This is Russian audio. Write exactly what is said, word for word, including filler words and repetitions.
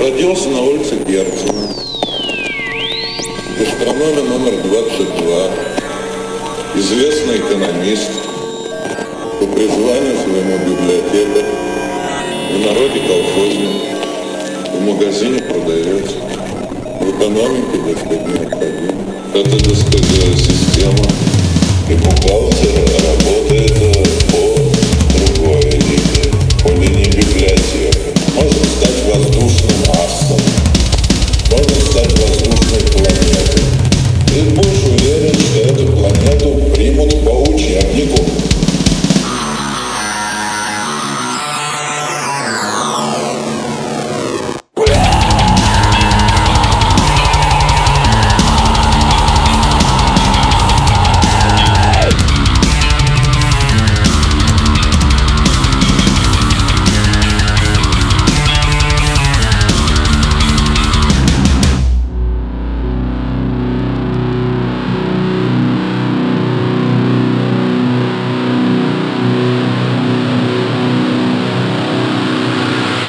Родился на улице Герцена, гастрономе номер двадцать два, известный экономист, по призванию своему библиотекарь, в народе колхозник, в магазине продавец, в экономике, так сказать, необходим. Это, так сказать, система и бухгалтер работает